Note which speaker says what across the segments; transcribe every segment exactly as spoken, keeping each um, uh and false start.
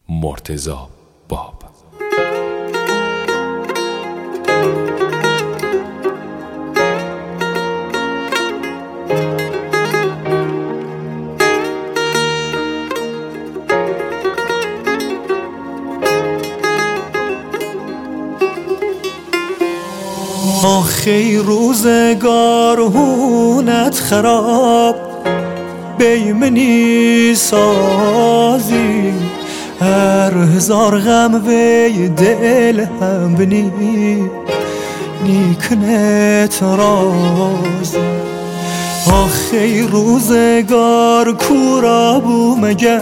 Speaker 1: مرتضی باب.
Speaker 2: آخی روزگار هونت خراب بیمنی سازی، هر هزار غم وی دل هم بنی نیکنت رازی. آخی روزگار کورا بو مگه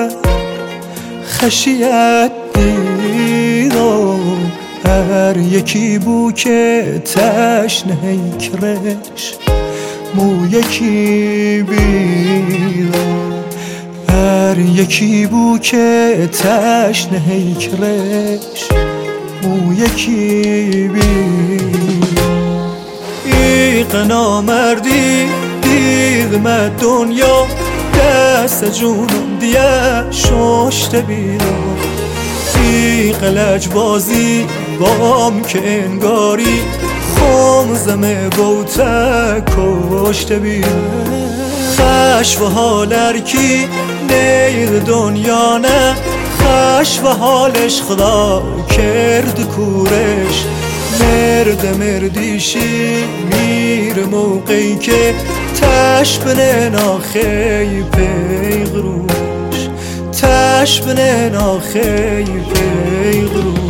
Speaker 2: خشیت دیدو، هر یکی بو که تشنه کرش مو یکی بیدو، هر یکی بو که تشنه کرش مو یکی بیدو. ایق نامردی دیدم دنیا دست جونم دیه ششت بیدو، ایق لجبازی بام که انگاری خمزمه بوته کشته بیده. خش و حالر کی نیر دنیا نه، خش و حالش خدا کرد کورش. مرد مردیشی میر موقعی که تشبنه ناخی پیغروش، تشبنه ناخی پیغروش.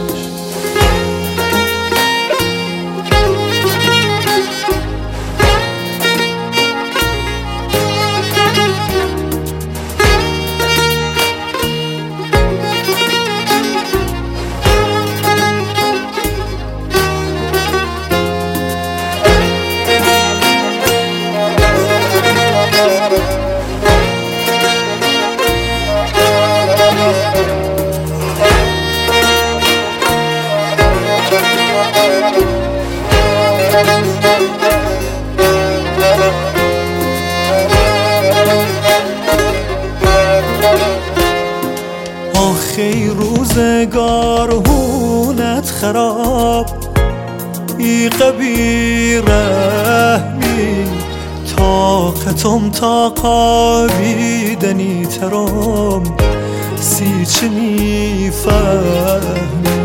Speaker 2: آخی روزگار هونت خراب ای قبی رحمی، طاقتم طاقا بیدنی ترم سی چنی فهمی،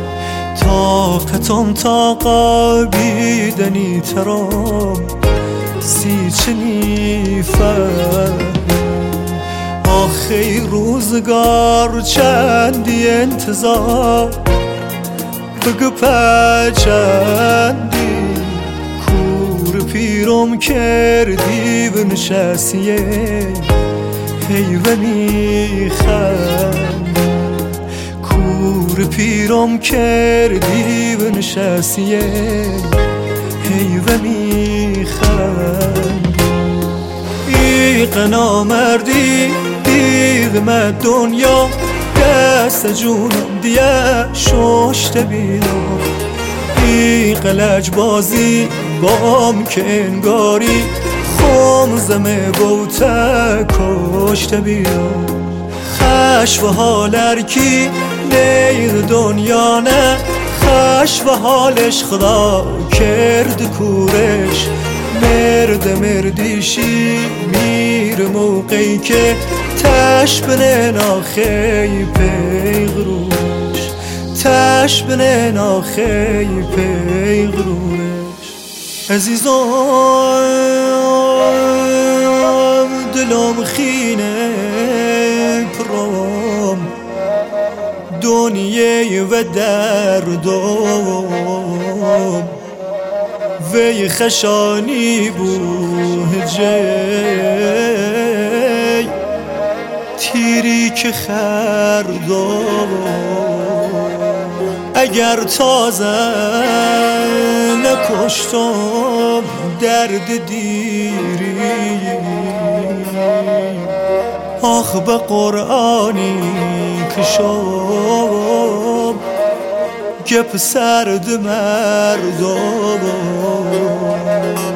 Speaker 2: طاقتم طاقا بیدنی ترم سی چنی فهمی. آخی روزگار چندی انتظار بگو پچندی، کور پیرم کردی و نشستیه حیوانی خندی، کور پیرم کردی و نشستیه حیوانی خندی. ایق نامردی دیدم دنیا دست جونم دیه ششت بیدو، ایق لجبازی بام که انگاری خمزمه بوته کشت بیدو. خش و حالر کی نیر دنیا نه، خش و حالش خدا کرد کورش. مرد مردیشی میر موقعی که تشبنه ناخی پیغروش، تشبنه ناخی پیغروش. عزیزم دلم خینه پرام دنیای و دردم، وی خشانی بود جی تیری که خردم. اگر تازه نکشتم درد دیری، آخ به قرآنی کشم گپ سرد مردم.